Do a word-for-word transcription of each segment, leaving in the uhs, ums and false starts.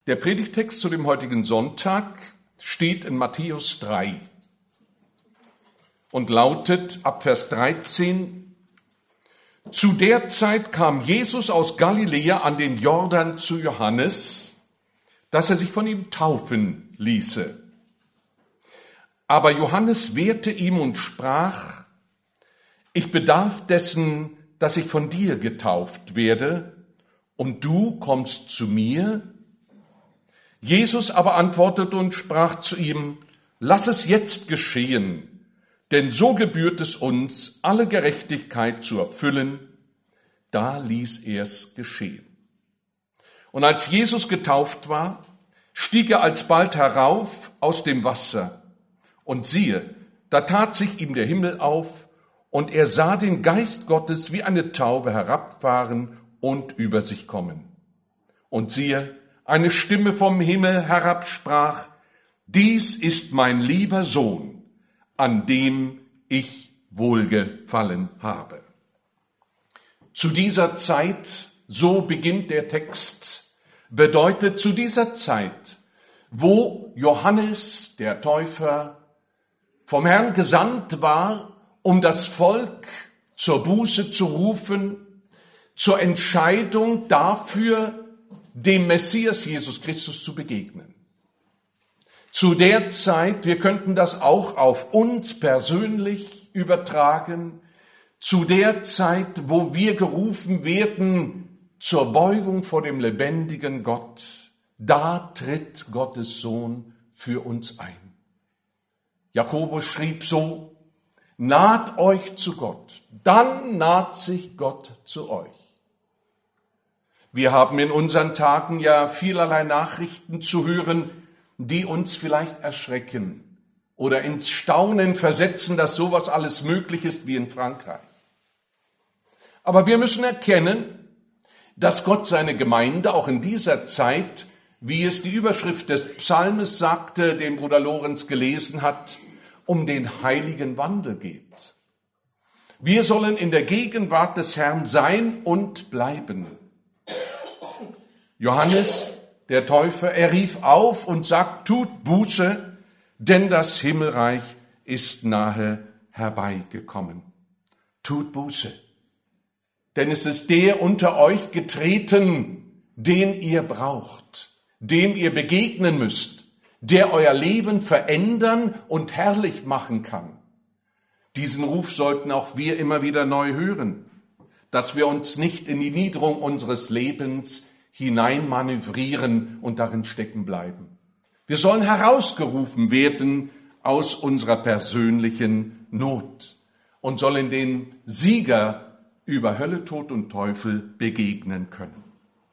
Der Predigtext zu dem heutigen Sonntag steht in Matthäus drei und lautet ab Vers dreizehn: Zu der Zeit kam Jesus aus Galiläa an den Jordan zu Johannes, dass er sich von ihm taufen ließe. Aber Johannes wehrte ihm und sprach: Ich bedarf dessen, dass ich von dir getauft werde, und du kommst zu mir? Jesus aber antwortete und sprach zu ihm: Lass es jetzt geschehen, denn so gebührt es uns, alle Gerechtigkeit zu erfüllen. Da ließ er es geschehen. Und als Jesus getauft war, stieg er alsbald herauf aus dem Wasser. Und siehe, da tat sich ihm der Himmel auf, und er sah den Geist Gottes wie eine Taube herabfahren und über sich kommen. Und siehe, eine Stimme vom Himmel herab sprach: Dies ist mein lieber Sohn, an dem ich wohlgefallen habe. Zu dieser Zeit, so beginnt der Text, bedeutet zu dieser Zeit, wo Johannes, der Täufer, vom Herrn gesandt war, um das Volk zur Buße zu rufen, zur Entscheidung dafür, dem Messias Jesus Christus zu begegnen. Zu der Zeit, wir könnten das auch auf uns persönlich übertragen, zu der Zeit, wo wir gerufen werden zur Beugung vor dem lebendigen Gott, da tritt Gottes Sohn für uns ein. Jakobus schrieb so: Naht euch zu Gott, dann naht sich Gott zu euch. Wir haben in unseren Tagen ja vielerlei Nachrichten zu hören, die uns vielleicht erschrecken oder ins Staunen versetzen, dass sowas alles möglich ist wie in Frankreich. Aber wir müssen erkennen, dass Gott seine Gemeinde auch in dieser Zeit, wie es die Überschrift des Psalmes sagte, den Bruder Lorenz gelesen hat, um den heiligen Wandel geht. Wir sollen in der Gegenwart des Herrn sein und bleiben. Johannes, der Täufer, er rief auf und sagt: Tut Buße, denn das Himmelreich ist nahe herbeigekommen. Tut Buße, denn es ist der unter euch getreten, den ihr braucht, dem ihr begegnen müsst, der euer Leben verändern und herrlich machen kann. Diesen Ruf sollten auch wir immer wieder neu hören, dass wir uns nicht in die Niederung unseres Lebens hineinmanövrieren und darin stecken bleiben. Wir sollen herausgerufen werden aus unserer persönlichen Not und sollen den Sieger über Hölle, Tod und Teufel begegnen können.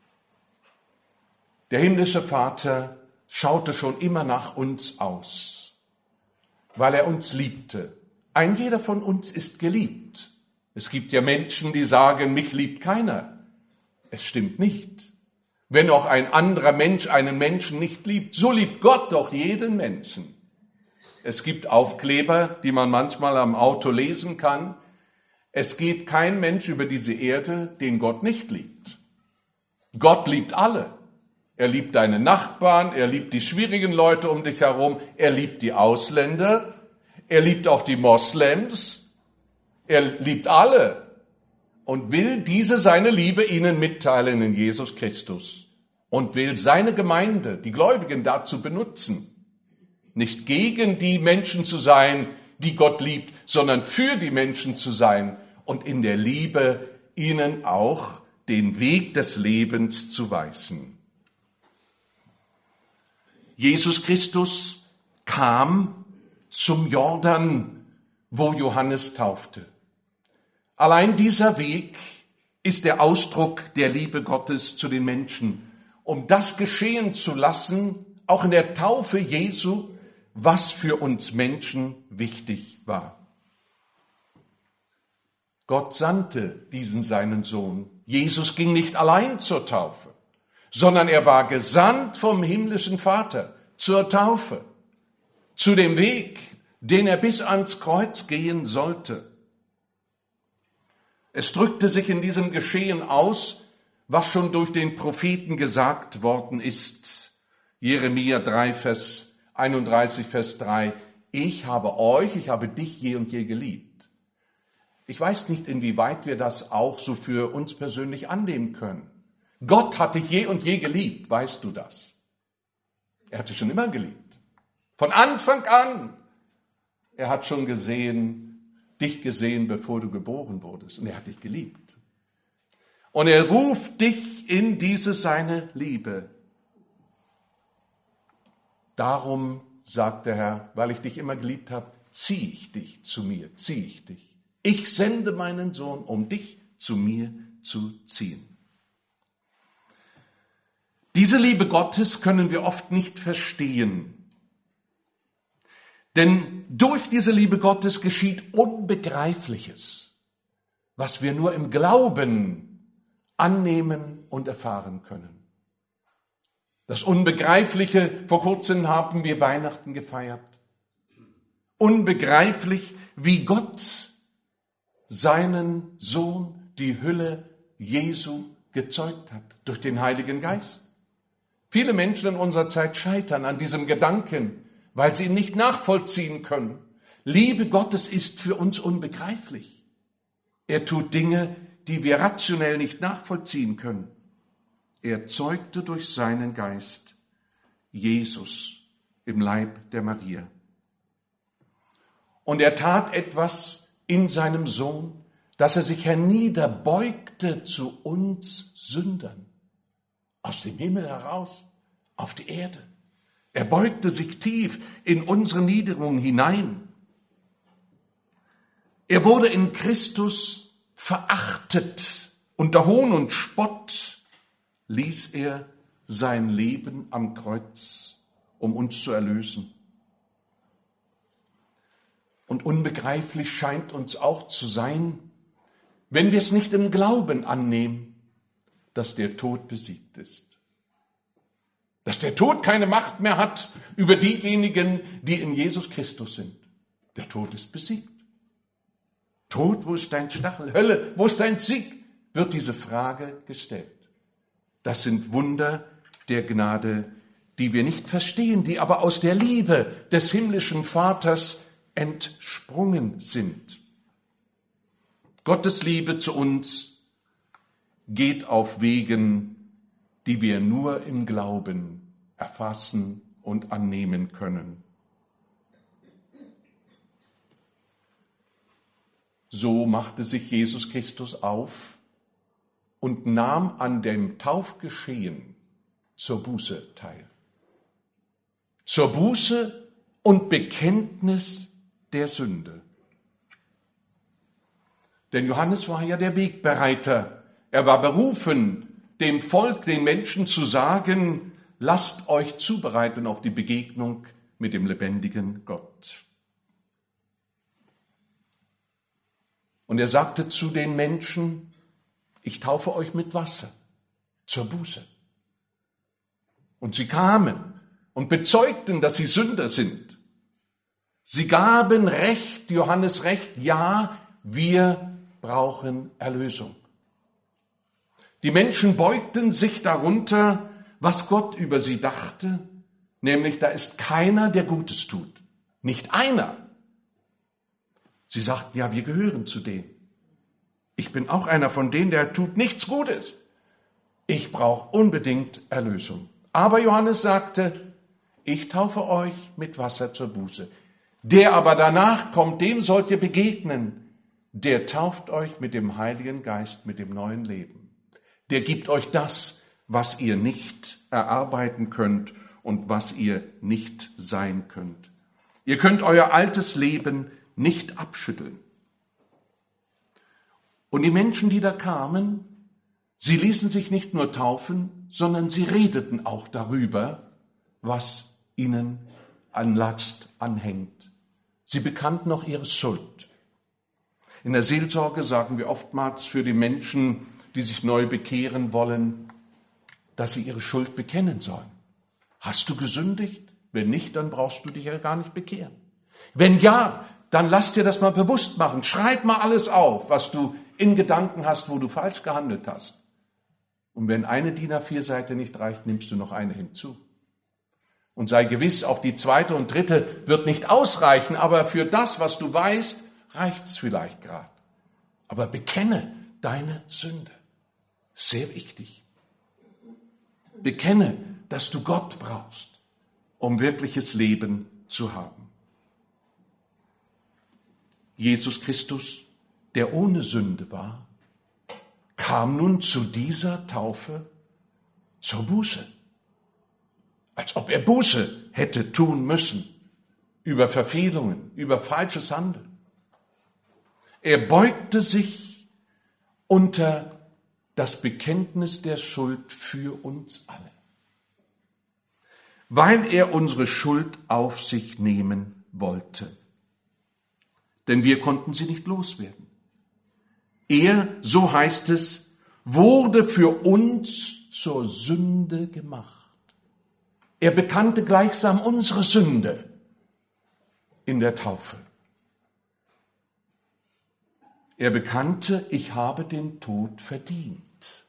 Der himmlische Vater schaute schon immer nach uns aus, weil er uns liebte. Ein jeder von uns ist geliebt. Es gibt ja Menschen, die sagen: Mich liebt keiner. Es stimmt nicht. Wenn auch ein anderer Mensch einen Menschen nicht liebt, so liebt Gott doch jeden Menschen. Es gibt Aufkleber, die man manchmal am Auto lesen kann: Es geht kein Mensch über diese Erde, den Gott nicht liebt. Gott liebt alle. Er liebt deine Nachbarn, er liebt die schwierigen Leute um dich herum, er liebt die Ausländer, er liebt auch die Moslems, er liebt alle und will diese seine Liebe ihnen mitteilen in Jesus Christus und will seine Gemeinde, die Gläubigen, dazu benutzen, nicht gegen die Menschen zu sein, die Gott liebt, sondern für die Menschen zu sein und in der Liebe ihnen auch den Weg des Lebens zu weisen. Jesus Christus kam zum Jordan, wo Johannes taufte. Allein dieser Weg ist der Ausdruck der Liebe Gottes zu den Menschen, um das geschehen zu lassen, auch in der Taufe Jesu, was für uns Menschen wichtig war. Gott sandte diesen seinen Sohn. Jesus ging nicht allein zur Taufe, sondern er war gesandt vom himmlischen Vater zur Taufe, zu dem Weg, den er bis ans Kreuz gehen sollte. Es drückte sich in diesem Geschehen aus, was schon durch den Propheten gesagt worden ist. Jeremia drei, Vers einunddreißig, Vers drei. Ich habe euch, ich habe dich je und je geliebt. Ich weiß nicht, inwieweit wir das auch so für uns persönlich annehmen können. Gott hat dich je und je geliebt, weißt du das? Er hat dich schon immer geliebt. Von Anfang an. Er hat schon gesehen, dich gesehen, bevor du geboren wurdest. Und er hat dich geliebt. Und er ruft dich in diese seine Liebe. Darum sagt der Herr, weil ich dich immer geliebt habe, ziehe ich dich zu mir, ziehe ich dich. Ich sende meinen Sohn, um dich zu mir zu ziehen. Diese Liebe Gottes können wir oft nicht verstehen. Denn durch diese Liebe Gottes geschieht Unbegreifliches, was wir nur im Glauben annehmen und erfahren können. Das Unbegreifliche, vor kurzem haben wir Weihnachten gefeiert. Unbegreiflich, wie Gott seinen Sohn, die Hülle Jesu, gezeugt hat, durch den Heiligen Geist. Viele Menschen in unserer Zeit scheitern an diesem Gedanken, weil sie ihn nicht nachvollziehen können. Liebe Gottes ist für uns unbegreiflich. Er tut Dinge, die wir rationell nicht nachvollziehen können. Er zeugte durch seinen Geist Jesus im Leib der Maria. Und er tat etwas in seinem Sohn, dass er sich herniederbeugte zu uns Sündern. Aus dem Himmel heraus, auf die Erde. Er beugte sich tief in unsere Niederung hinein. Er wurde in Christus verachtet. Unter Hohn und Spott ließ er sein Leben am Kreuz, um uns zu erlösen. Und unbegreiflich scheint uns auch zu sein, wenn wir es nicht im Glauben annehmen, dass der Tod besiegt ist. Dass der Tod keine Macht mehr hat über diejenigen, die in Jesus Christus sind. Der Tod ist besiegt. Tod, wo ist dein Stachel? Hölle, wo ist dein Sieg? Wird diese Frage gestellt. Das sind Wunder der Gnade, die wir nicht verstehen, die aber aus der Liebe des himmlischen Vaters entsprungen sind. Gottes Liebe zu uns geht auf Wegen, die wir nur im Glauben erfassen und annehmen können. So machte sich Jesus Christus auf und nahm an dem Taufgeschehen zur Buße teil. Zur Buße und Bekenntnis der Sünde. Denn Johannes war ja der Wegbereiter. Er war berufen, dem Volk, den Menschen zu sagen, lasst euch zubereiten auf die Begegnung mit dem lebendigen Gott. Und er sagte zu den Menschen, ich taufe euch mit Wasser zur Buße. Und sie kamen und bezeugten, dass sie Sünder sind. Sie gaben Recht, Johannes Recht, ja, wir brauchen Erlösung. Die Menschen beugten sich darunter, was Gott über sie dachte, nämlich da ist keiner, der Gutes tut. Nicht einer. Sie sagten, ja, wir gehören zu denen. Ich bin auch einer von denen, der tut nichts Gutes. Ich brauche unbedingt Erlösung. Aber Johannes sagte, ich taufe euch mit Wasser zur Buße. Der aber danach kommt, dem sollt ihr begegnen. Der tauft euch mit dem Heiligen Geist, mit dem neuen Leben. Der gibt euch das, was ihr nicht erarbeiten könnt und was ihr nicht sein könnt. Ihr könnt euer altes Leben nicht abschütteln. Und die Menschen, die da kamen, sie ließen sich nicht nur taufen, sondern sie redeten auch darüber, was ihnen an Last anhängt. Sie bekannten auch ihre Schuld. In der Seelsorge sagen wir oftmals für die Menschen, die sich neu bekehren wollen, dass sie ihre Schuld bekennen sollen. Hast du gesündigt? Wenn nicht, dann brauchst du dich ja gar nicht bekehren. Wenn ja, dann lass dir das mal bewusst machen. Schreib mal alles auf, was du in Gedanken hast, wo du falsch gehandelt hast. Und wenn eine D I N A vier Seite nicht reicht, nimmst du noch eine hinzu. Und sei gewiss, auch die zweite und dritte wird nicht ausreichen, aber für das, was du weißt, reicht's vielleicht gerade. Aber bekenne deine Sünde. Sehr wichtig. Bekenne, dass du Gott brauchst, um wirkliches Leben zu haben. Jesus Christus, der ohne Sünde war, kam nun zu dieser Taufe zur Buße. Als ob er Buße hätte tun müssen über Verfehlungen, über falsches Handeln. Er beugte sich unter das Bekenntnis der Schuld für uns alle, weil er unsere Schuld auf sich nehmen wollte. Denn wir konnten sie nicht loswerden. Er, so heißt es, wurde für uns zur Sünde gemacht. Er bekannte gleichsam unsere Sünde in der Taufe. Er bekannte, ich habe den Tod verdient,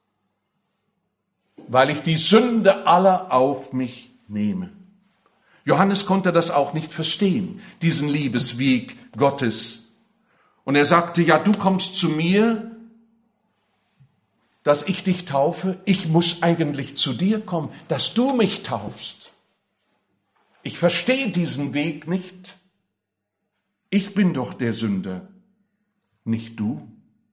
weil ich die Sünde aller auf mich nehme. Johannes konnte das auch nicht verstehen, diesen Liebesweg Gottes. Und er sagte, ja, du kommst zu mir, dass ich dich taufe. Ich muss eigentlich zu dir kommen, dass du mich taufst. Ich verstehe diesen Weg nicht. Ich bin doch der Sünder, nicht du.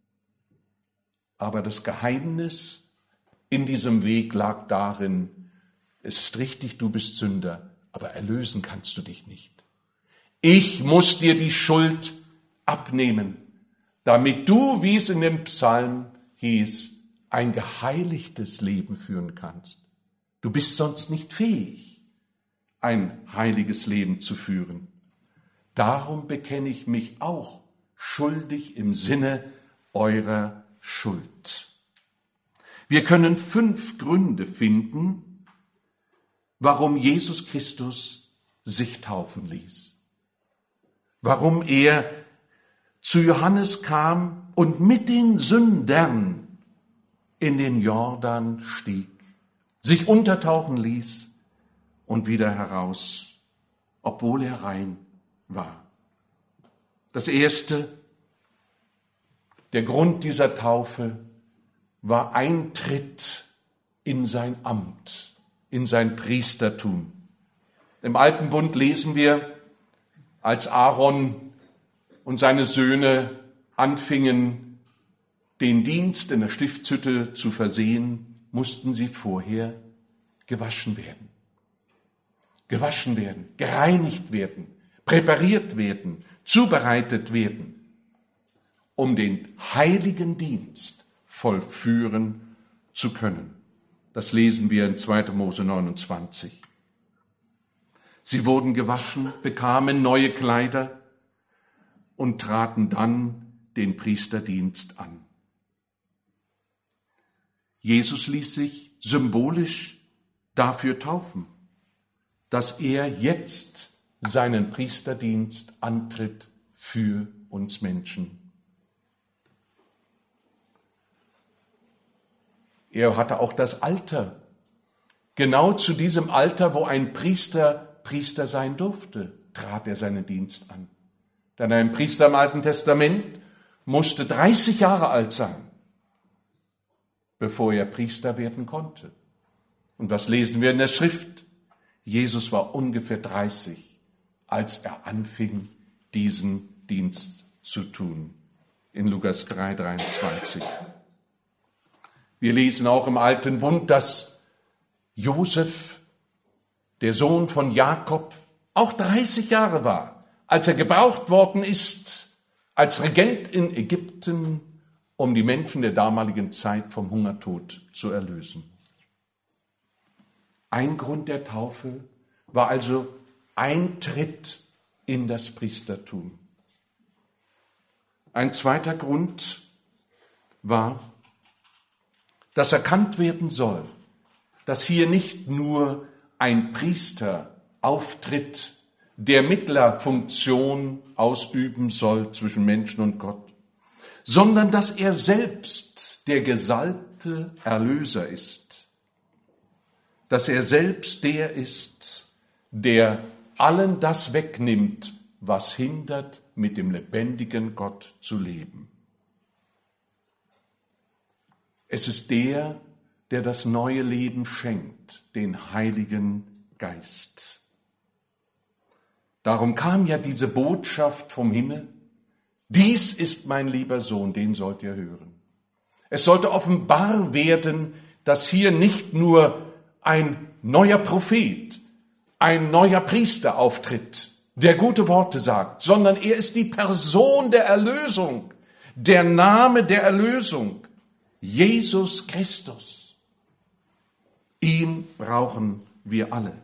Aber das Geheimnis in diesem Weg lag darin, es ist richtig, du bist Sünder, aber erlösen kannst du dich nicht. Ich muss dir die Schuld abnehmen, damit du, wie es in dem Psalm hieß, ein geheiligtes Leben führen kannst. Du bist sonst nicht fähig, ein heiliges Leben zu führen. Darum bekenne ich mich auch schuldig im Sinne eurer Schuld. Wir können fünf Gründe finden, warum Jesus Christus sich taufen ließ. Warum er zu Johannes kam und mit den Sündern in den Jordan stieg, sich untertauchen ließ und wieder heraus, obwohl er rein war. Das erste, der Grund dieser Taufe war Eintritt in sein Amt, in sein Priestertum. Im Alten Bund lesen wir, als Aaron und seine Söhne anfingen, den Dienst in der Stiftshütte zu versehen, mussten sie vorher gewaschen werden. Gewaschen werden, gereinigt werden, präpariert werden, zubereitet werden, um den heiligen Dienst vollführen zu können. Das lesen wir in zweiter Mose neunundzwanzig. Sie wurden gewaschen, bekamen neue Kleider und traten dann den Priesterdienst an. Jesus ließ sich symbolisch dafür taufen, dass er jetzt seinen Priesterdienst antritt für uns Menschen. Er hatte auch das Alter, genau zu diesem Alter, wo ein Priester Priester sein durfte, trat er seinen Dienst an. Denn ein Priester im Alten Testament musste dreißig Jahre alt sein, bevor er Priester werden konnte. Und was lesen wir in der Schrift? Jesus war ungefähr dreißig, als er anfing, diesen Dienst zu tun. In Lukas drei, dreiundzwanzig. Wir lesen auch im Alten Bund, dass Josef, der Sohn von Jakob, auch dreißig Jahre war, als er gebraucht worden ist als Regent in Ägypten, um die Menschen der damaligen Zeit vom Hungertod zu erlösen. Ein Grund der Taufe war also Eintritt in das Priestertum. Ein zweiter Grund war, dass erkannt werden soll, dass hier nicht nur ein Priester auftritt, der Mittlerfunktion ausüben soll zwischen Menschen und Gott, sondern dass er selbst der gesalbte Erlöser ist, dass er selbst der ist, der allen das wegnimmt, was hindert, mit dem lebendigen Gott zu leben. Es ist der, der das neue Leben schenkt, den Heiligen Geist. Darum kam ja diese Botschaft vom Himmel: Dies ist mein lieber Sohn, den sollt ihr hören. Es sollte offenbar werden, dass hier nicht nur ein neuer Prophet, ein neuer Priester auftritt, der gute Worte sagt, sondern er ist die Person der Erlösung, der Name der Erlösung, Jesus Christus. Ihn brauchen wir alle.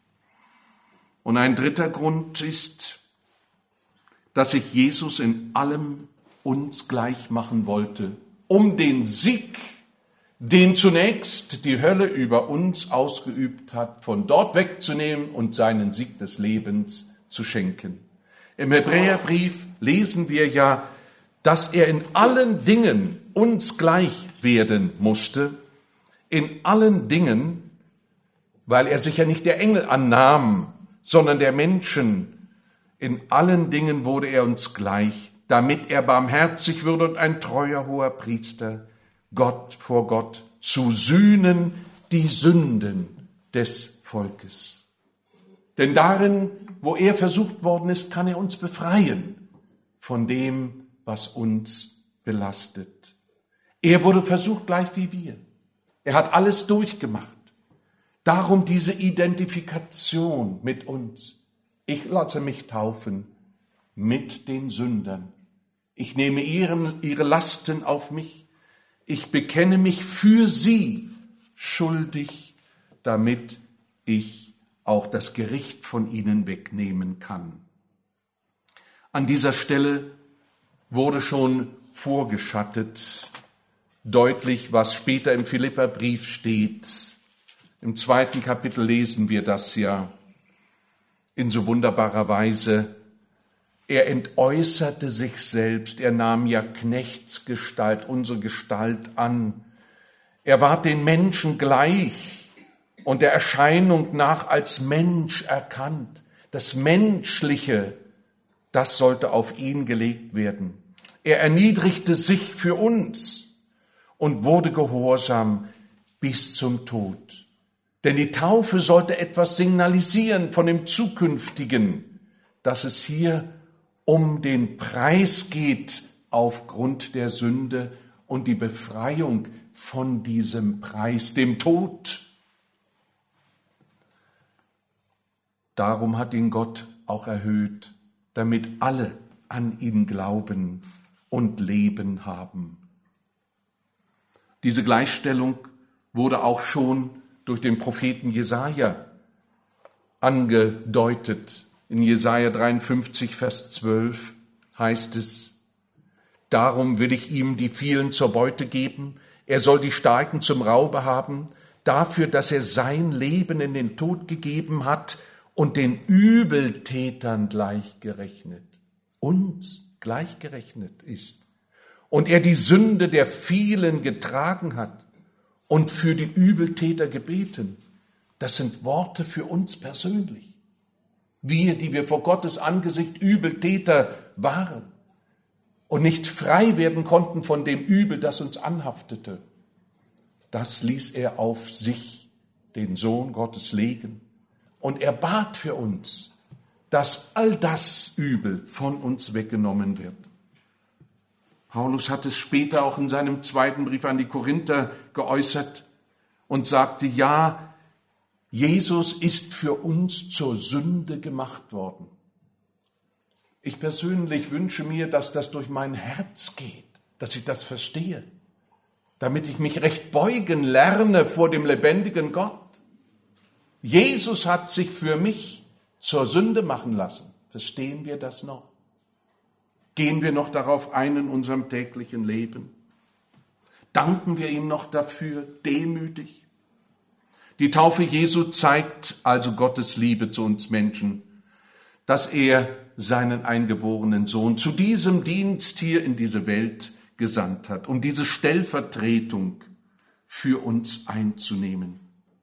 Und ein dritter Grund ist, dass sich Jesus in allem uns gleich machen wollte, um den Sieg, den zunächst die Hölle über uns ausgeübt hat, von dort wegzunehmen und seinen Sieg des Lebens zu schenken. Im Hebräerbrief lesen wir ja, dass er in allen Dingen uns gleich werden musste, in allen Dingen, weil er sich ja nicht der Engel annahm, sondern der Menschen. In allen Dingen wurde er uns gleich, damit er barmherzig würde und ein treuer hoher Priester, Gott vor Gott, zu sühnen die Sünden des Volkes. Denn darin, wo er versucht worden ist, kann er uns befreien von dem, was uns belastet. Er wurde versucht gleich wie wir. Er hat alles durchgemacht. Darum diese Identifikation mit uns. Ich lasse mich taufen mit den Sündern. Ich nehme ihren, ihre Lasten auf mich. Ich bekenne mich für sie schuldig, damit ich auch das Gericht von ihnen wegnehmen kann. An dieser Stelle wurde schon vorgeschattet, deutlich, was später im Philipperbrief steht. Im zweiten Kapitel lesen wir das ja in so wunderbarer Weise. Er entäußerte sich selbst, er nahm ja Knechtsgestalt, unsere Gestalt an. Er ward den Menschen gleich und der Erscheinung nach als Mensch erkannt. Das Menschliche, das sollte auf ihn gelegt werden. Er erniedrigte sich für uns und wurde gehorsam bis zum Tod. Denn die Taufe sollte etwas signalisieren von dem Zukünftigen, dass es hier um den Preis geht aufgrund der Sünde und die Befreiung von diesem Preis, dem Tod. Darum hat ihn Gott auch erhöht, damit alle an ihn glauben und Leben haben. Diese Gleichstellung wurde auch schon durch den Propheten Jesaja angedeutet. In Jesaja dreiundfünfzig, Vers zwölf heißt es: Darum will ich ihm die vielen zur Beute geben, er soll die Starken zum Raube haben, dafür, dass er sein Leben in den Tod gegeben hat und den Übeltätern gleichgerechnet, uns gleichgerechnet ist. Und er die Sünde der vielen getragen hat und für die Übeltäter gebeten. Das sind Worte für uns persönlich. Wir, die wir vor Gottes Angesicht Übeltäter waren und nicht frei werden konnten von dem Übel, das uns anhaftete. Das ließ er auf sich, den Sohn Gottes, legen. Und er bat für uns, dass all das Übel von uns weggenommen wird. Paulus hat es später auch in seinem zweiten Brief an die Korinther geäußert und sagte, ja, Jesus ist für uns zur Sünde gemacht worden. Ich persönlich wünsche mir, dass das durch mein Herz geht, dass ich das verstehe, damit ich mich recht beugen lerne vor dem lebendigen Gott. Jesus hat sich für mich zur Sünde machen lassen. Verstehen wir das noch? Gehen wir noch darauf ein in unserem täglichen Leben? Danken wir ihm noch dafür, demütig? Die Taufe Jesu zeigt also Gottes Liebe zu uns Menschen, dass er seinen eingeborenen Sohn zu diesem Dienst hier in diese Welt gesandt hat, um diese Stellvertretung für uns einzunehmen.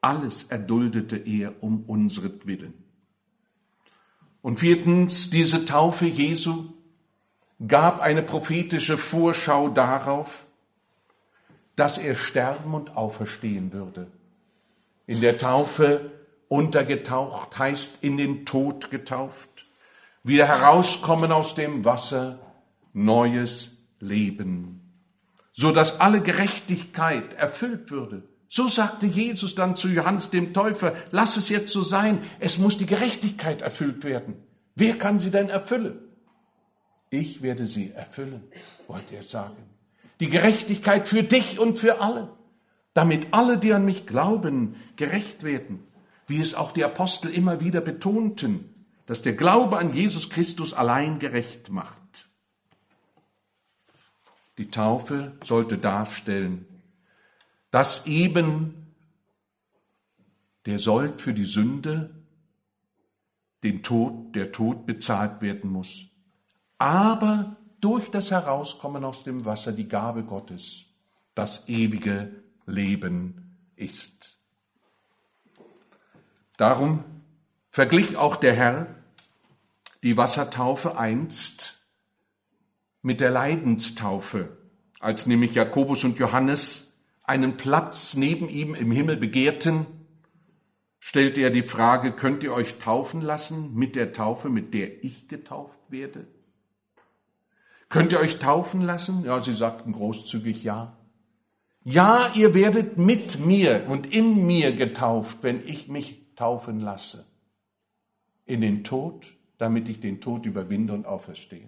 Alles erduldete er um unsretwillen. Und viertens, diese Taufe Jesu gab eine prophetische Vorschau darauf, dass er sterben und auferstehen würde. In der Taufe untergetaucht heißt in den Tod getauft, wieder herauskommen aus dem Wasser, neues Leben, so dass alle Gerechtigkeit erfüllt würde. So sagte Jesus dann zu Johannes dem Täufer, lass es jetzt so sein, es muss die Gerechtigkeit erfüllt werden. Wer kann sie denn erfüllen? Ich werde sie erfüllen, wollte er sagen. Die Gerechtigkeit für dich und für alle, damit alle, die an mich glauben, gerecht werden, wie es auch die Apostel immer wieder betonten, dass der Glaube an Jesus Christus allein gerecht macht. Die Taufe sollte darstellen, dass eben der Sold für die Sünde, den Tod, der Tod bezahlt werden muss. Aber durch das Herauskommen aus dem Wasser die Gabe Gottes, das ewige Leben ist. Darum verglich auch der Herr die Wassertaufe einst mit der Leidenstaufe, als nämlich Jakobus und Johannes einen Platz neben ihm im Himmel begehrten, stellte er die Frage, könnt ihr euch taufen lassen mit der Taufe, mit der ich getauft werde? Könnt ihr euch taufen lassen? Ja, sie sagten großzügig ja. Ja, ihr werdet mit mir und in mir getauft, wenn ich mich taufen lasse. In den Tod, damit ich den Tod überwinde und auferstehe.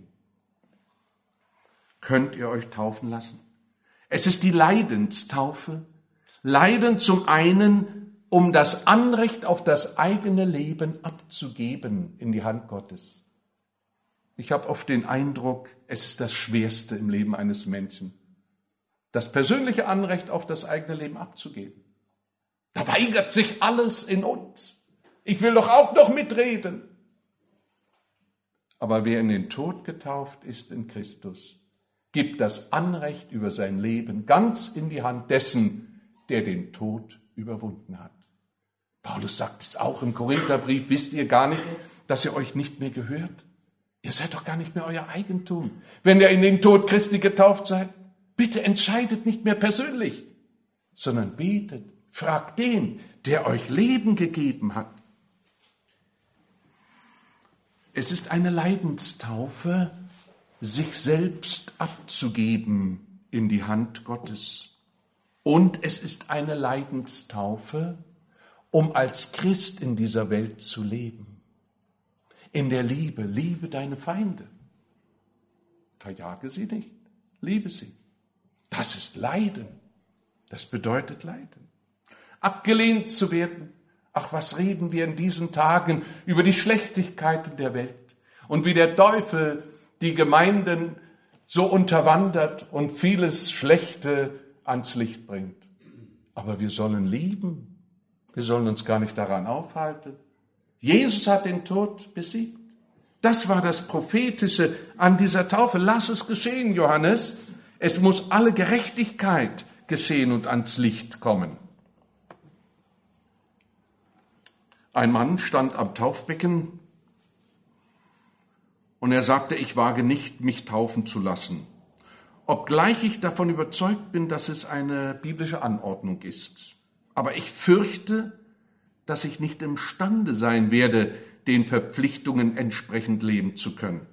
Könnt ihr euch taufen lassen? Es ist die Leidenstaufe. Leiden zum einen, um das Anrecht auf das eigene Leben abzugeben in die Hand Gottes. Ich habe oft den Eindruck, es ist das Schwerste im Leben eines Menschen, das persönliche Anrecht auf das eigene Leben abzugeben. Da weigert sich alles in uns. Ich will doch auch noch mitreden. Aber wer in den Tod getauft ist in Christus, gibt das Anrecht über sein Leben ganz in die Hand dessen, der den Tod überwunden hat. Paulus sagt es auch im Korintherbrief, wisst ihr gar nicht, dass ihr euch nicht mehr gehört? Ihr seid doch gar nicht mehr euer Eigentum. Wenn ihr in den Tod Christi getauft seid, bitte entscheidet nicht mehr persönlich, sondern betet, fragt den, der euch Leben gegeben hat. Es ist eine Leidenstaufe, sich selbst abzugeben in die Hand Gottes. Und es ist eine Leidenstaufe, um als Christ in dieser Welt zu leben. In der Liebe, liebe deine Feinde. Verjage sie nicht, liebe sie. Das ist Leiden. Das bedeutet Leiden. Abgelehnt zu werden. Ach, was reden wir in diesen Tagen über die Schlechtigkeiten der Welt und wie der Teufel die Gemeinden so unterwandert und vieles Schlechte ans Licht bringt. Aber wir sollen lieben. Wir sollen uns gar nicht daran aufhalten. Jesus hat den Tod besiegt. Das war das Prophetische an dieser Taufe. Lass es geschehen, Johannes. Es muss alle Gerechtigkeit geschehen und ans Licht kommen. Ein Mann stand am Taufbecken und er sagte, ich wage nicht, mich taufen zu lassen, obgleich ich davon überzeugt bin, dass es eine biblische Anordnung ist. Aber ich fürchte, dass ich nicht imstande sein werde, den Verpflichtungen entsprechend leben zu können.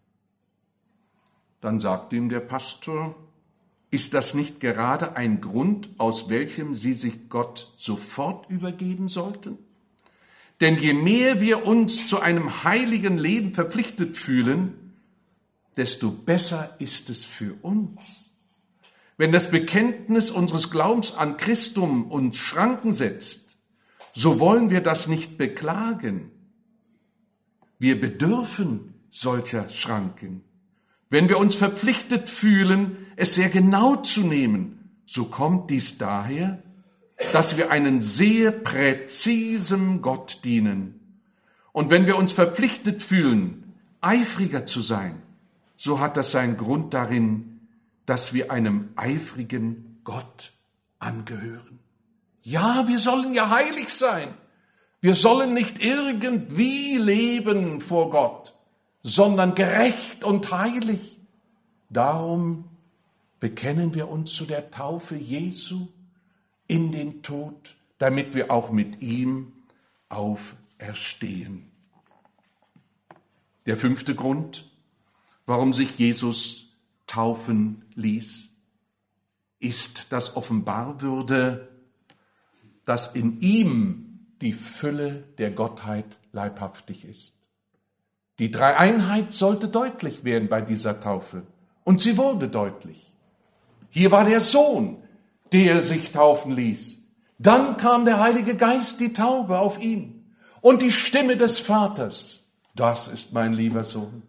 Dann sagte ihm der Pastor, ist das nicht gerade ein Grund, aus welchem Sie sich Gott sofort übergeben sollten? Denn je mehr wir uns zu einem heiligen Leben verpflichtet fühlen, desto besser ist es für uns. Wenn das Bekenntnis unseres Glaubens an Christum uns Schranken setzt, so wollen wir das nicht beklagen. Wir bedürfen solcher Schranken. Wenn wir uns verpflichtet fühlen, es sehr genau zu nehmen, so kommt dies daher, dass wir einen sehr präzisen Gott dienen. Und wenn wir uns verpflichtet fühlen, eifriger zu sein, so hat das seinen Grund darin, dass wir einem eifrigen Gott angehören. Ja, wir sollen ja heilig sein. Wir sollen nicht irgendwie leben vor Gott, sondern gerecht und heilig. Darum bekennen wir uns zu der Taufe Jesu in den Tod, damit wir auch mit ihm auferstehen. Der fünfte Grund, warum sich Jesus taufen ließ, ist, dass offenbar würde, dass in ihm die Fülle der Gottheit leibhaftig ist. Die Dreieinheit sollte deutlich werden bei dieser Taufe. Und sie wurde deutlich. Hier war der Sohn, der sich taufen ließ. Dann kam der Heilige Geist, die Taube, auf ihn. Und die Stimme des Vaters. Das ist mein lieber Sohn.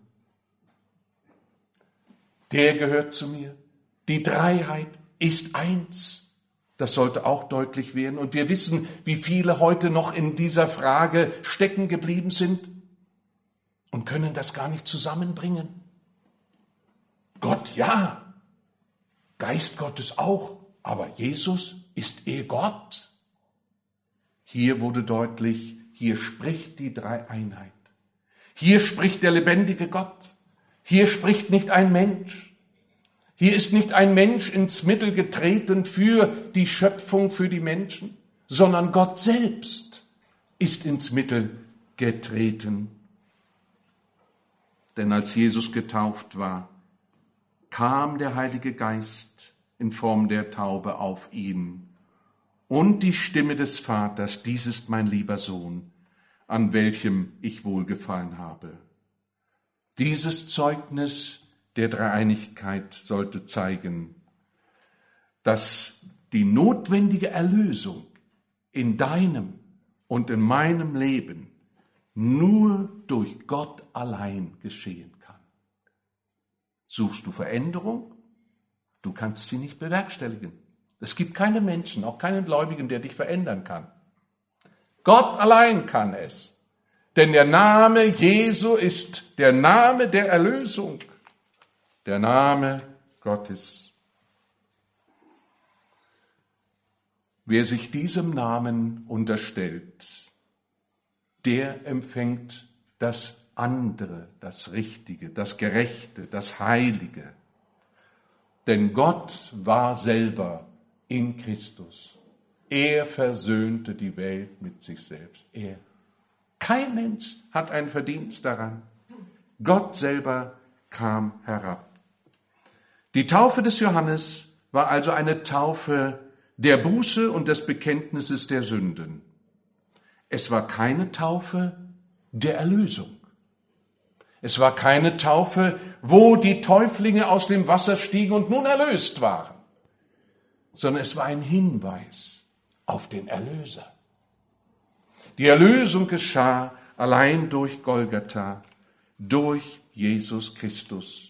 Der gehört zu mir. Die Dreiheit ist eins. Das sollte auch deutlich werden. Und wir wissen, wie viele heute noch in dieser Frage stecken geblieben sind und können das gar nicht zusammenbringen. Gott ja, Geist Gottes auch, aber Jesus, ist er Gott? Hier wurde deutlich, hier spricht die Dreieinheit. Hier spricht der lebendige Gott. Hier spricht nicht ein Mensch. Hier ist nicht ein Mensch ins Mittel getreten für die Schöpfung, für die Menschen, sondern Gott selbst ist ins Mittel getreten. Denn als Jesus getauft war, kam der Heilige Geist in Form der Taube auf ihn und die Stimme des Vaters, dies ist mein lieber Sohn, an welchem ich wohlgefallen habe. Dieses Zeugnis der Dreieinigkeit sollte zeigen, dass die notwendige Erlösung in deinem und in meinem Leben nur durch Gott allein geschehen kann. Suchst du Veränderung? Du kannst sie nicht bewerkstelligen. Es gibt keinen Menschen, auch keinen Gläubigen, der dich verändern kann. Gott allein kann es. Denn der Name Jesu ist der Name der Erlösung. Der Name Gottes. Wer sich diesem Namen unterstellt, der empfängt das andere, das Richtige, das Gerechte, das Heilige. Denn Gott war selber in Christus. Er versöhnte die Welt mit sich selbst. Er. Kein Mensch hat ein Verdienst daran. Gott selber kam herab. Die Taufe des Johannes war also eine Taufe der Buße und des Bekenntnisses der Sünden. Es war keine Taufe der Erlösung. Es war keine Taufe, wo die Täuflinge aus dem Wasser stiegen und nun erlöst waren, sondern es war ein Hinweis auf den Erlöser. Die Erlösung geschah allein durch Golgatha, durch Jesus Christus.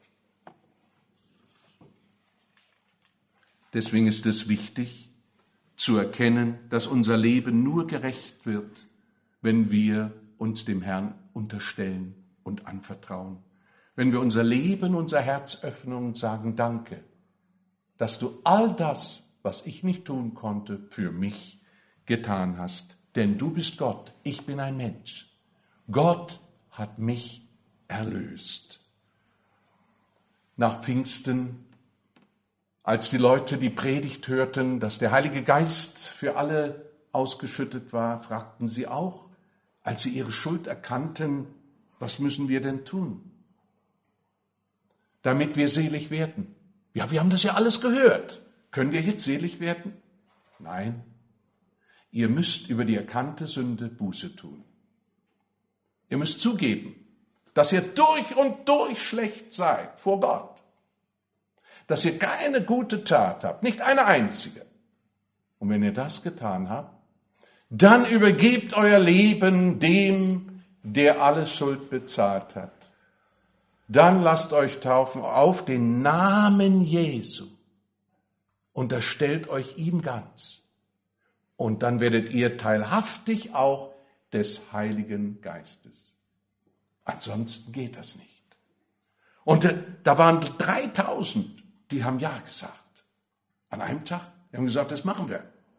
Deswegen ist es wichtig zu erkennen, dass unser Leben nur gerecht wird, wenn wir uns dem Herrn unterstellen und anvertrauen. Wenn wir unser Leben, unser Herz öffnen und sagen, danke, dass du all das, was ich nicht tun konnte, für mich getan hast. Denn du bist Gott, ich bin ein Mensch. Gott hat mich erlöst. Nach Pfingsten, als die Leute die Predigt hörten, dass der Heilige Geist für alle ausgeschüttet war, fragten sie auch, als sie ihre Schuld erkannten, was müssen wir denn tun, damit wir selig werden? Ja, wir haben das ja alles gehört. Können wir jetzt selig werden? Nein. Ihr müsst über die erkannte Sünde Buße tun. Ihr müsst zugeben, dass ihr durch und durch schlecht seid vor Gott. Dass ihr keine gute Tat habt, nicht eine einzige. Und wenn ihr das getan habt, dann übergebt euer Leben dem, der alle Schuld bezahlt hat. Dann lasst euch taufen auf den Namen Jesu. Unterstellt euch ihm ganz. Und dann werdet ihr teilhaftig auch des Heiligen Geistes. Ansonsten geht das nicht. Und äh, da waren dreitausend, die haben Ja gesagt. An einem Tag. Die haben gesagt, das machen wir.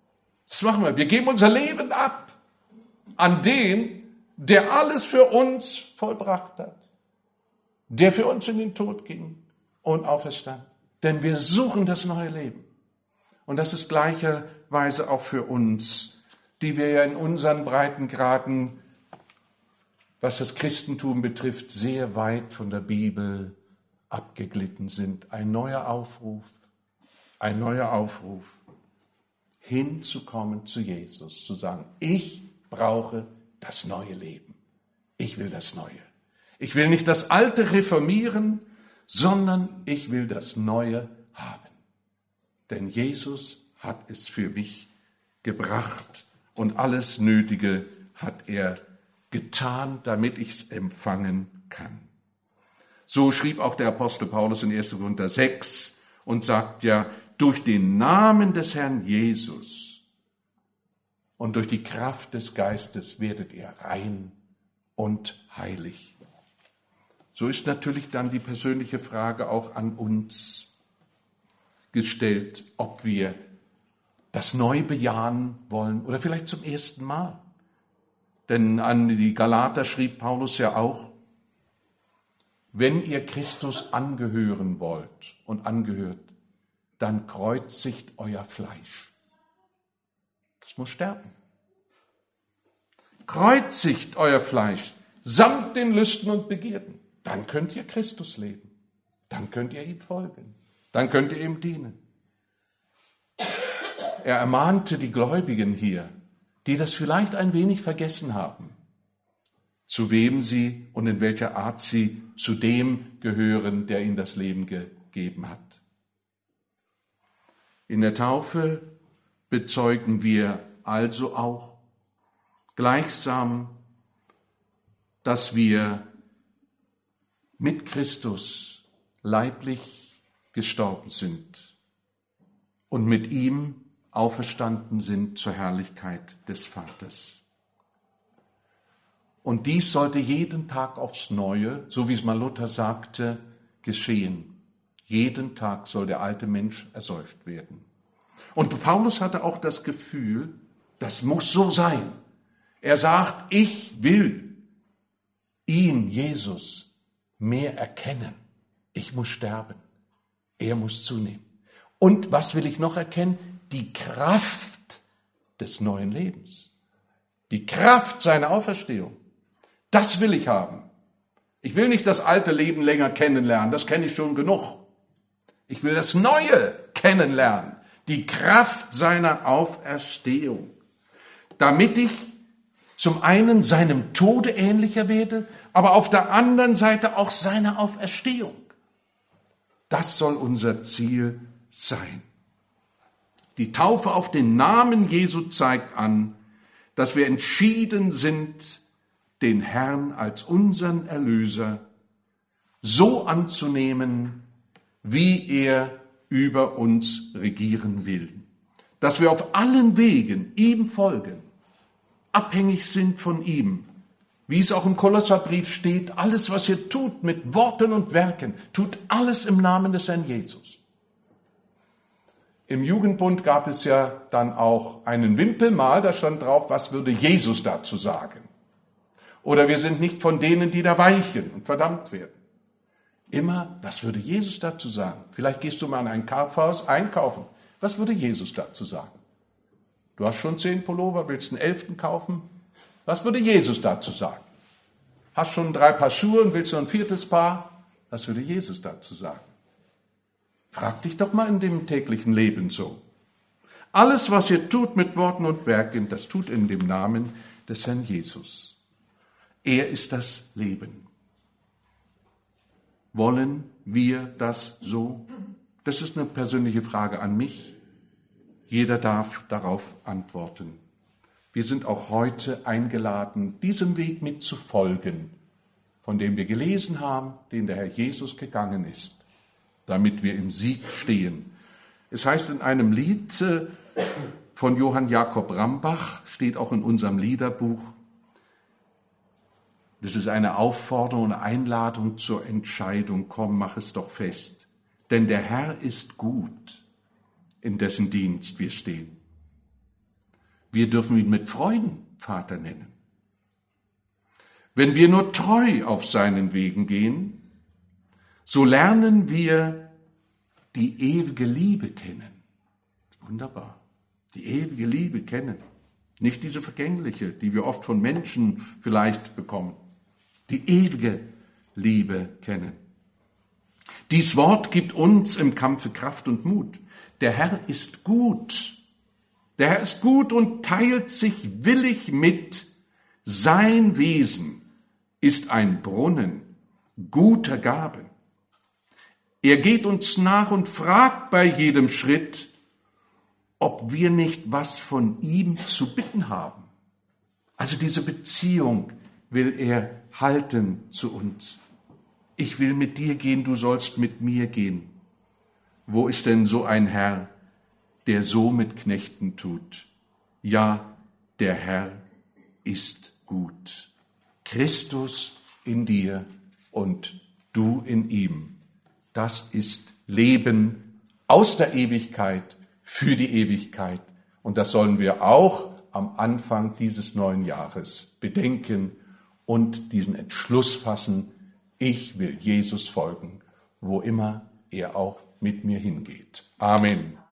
Das machen wir. Wir geben unser Leben ab an den, der alles für uns vollbracht hat, der für uns in den Tod ging und auferstand. Denn wir suchen das neue Leben. Und das ist gleicherweise auch für uns, die wir ja in unseren Breitengraden, was das Christentum betrifft, sehr weit von der Bibel abgeglitten sind. Ein neuer Aufruf, ein neuer Aufruf, hinzukommen zu Jesus, zu sagen, ich brauche das neue Leben. Ich will das Neue. Ich will nicht das Alte reformieren, sondern ich will das Neue haben. Denn Jesus hat es für mich gebracht und alles Nötige hat er getan, damit ich es empfangen kann. So schrieb auch der Apostel Paulus in erster Korinther sechs und sagt ja, durch den Namen des Herrn Jesus und durch die Kraft des Geistes werdet ihr rein und heilig. So ist natürlich dann die persönliche Frage auch an uns gestellt, ob wir das neu bejahen wollen oder vielleicht zum ersten Mal. Denn an die Galater schrieb Paulus ja auch, wenn ihr Christus angehören wollt und angehört, dann kreuzigt euer Fleisch. Das muss sterben. Kreuzigt euer Fleisch samt den Lüsten und Begierden. Dann könnt ihr Christus leben. Dann könnt ihr ihm folgen. Dann könnt ihr ihm dienen. Er ermahnte die Gläubigen hier, die das vielleicht ein wenig vergessen haben, zu wem sie und in welcher Art sie zu dem gehören, der ihnen das Leben gegeben hat. In der Taufe bezeugen wir also auch gleichsam, dass wir mit Christus leiblich gestorben sind und mit ihm auferstanden sind zur Herrlichkeit des Vaters. Und dies sollte jeden Tag aufs Neue, so wie es mal Luther sagte, geschehen. Jeden Tag soll der alte Mensch ersäuft werden. Und Paulus hatte auch das Gefühl, das muss so sein. Er sagt, ich will ihn, Jesus, mehr erkennen. Ich muss sterben. Er muss zunehmen. Und was will ich noch erkennen? Die Kraft des neuen Lebens. Die Kraft seiner Auferstehung. Das will ich haben. Ich will nicht das alte Leben länger kennenlernen, das kenne ich schon genug. Ich will das Neue kennenlernen, die Kraft seiner Auferstehung, damit ich zum einen seinem Tode ähnlicher werde, aber auf der anderen Seite auch seiner Auferstehung. Das soll unser Ziel sein. Die Taufe auf den Namen Jesu zeigt an, dass wir entschieden sind, den Herrn als unseren Erlöser so anzunehmen, wie er über uns regieren will. Dass wir auf allen Wegen ihm folgen, abhängig sind von ihm. Wie es auch im Kolosserbrief steht, alles, was ihr tut mit Worten und Werken, tut alles im Namen des Herrn Jesus. Im Jugendbund gab es ja dann auch einen Wimpelmal, da stand drauf, was würde Jesus dazu sagen? Oder wir sind nicht von denen, die da weichen und verdammt werden. Immer, was würde Jesus dazu sagen? Vielleicht gehst du mal in ein Kaufhaus einkaufen. Was würde Jesus dazu sagen? Du hast schon zehn Pullover, willst einen elften kaufen? Was würde Jesus dazu sagen? Hast schon drei Paar Schuhe und willst noch ein viertes Paar? Was würde Jesus dazu sagen? Frag dich doch mal in dem täglichen Leben so. Alles, was ihr tut mit Worten und Werken, das tut in dem Namen des Herrn Jesus. Er ist das Leben. Wollen wir das so? Das ist eine persönliche Frage an mich. Jeder darf darauf antworten. Wir sind auch heute eingeladen, diesem Weg mitzufolgen, von dem wir gelesen haben, den der Herr Jesus gegangen ist, damit wir im Sieg stehen. Es heißt in einem Lied von Johann Jakob Rambach, steht auch in unserem Liederbuch, das ist eine Aufforderung, eine Einladung zur Entscheidung. Komm, mach es doch fest. Denn der Herr ist gut, in dessen Dienst wir stehen. Wir dürfen ihn mit Freuden Vater nennen. Wenn wir nur treu auf seinen Wegen gehen, so lernen wir die ewige Liebe kennen. Wunderbar. Die ewige Liebe kennen. Nicht diese vergängliche, die wir oft von Menschen vielleicht bekommen. Die ewige Liebe kennen. Dies Wort gibt uns im Kampfe Kraft und Mut. Der Herr ist gut. Der Herr ist gut und teilt sich willig mit. Sein Wesen ist ein Brunnen guter Gaben. Er geht uns nach und fragt bei jedem Schritt, ob wir nicht was von ihm zu bitten haben. Also diese Beziehung will er halten zu uns. Ich will mit dir gehen, du sollst mit mir gehen. Wo ist denn so ein Herr, der so mit Knechten tut? Ja, der Herr ist gut. Christus in dir und du in ihm. Das ist Leben aus der Ewigkeit für die Ewigkeit. Und das sollen wir auch am Anfang dieses neuen Jahres bedenken und diesen Entschluss fassen, ich will Jesus folgen, wo immer er auch mit mir hingeht. Amen.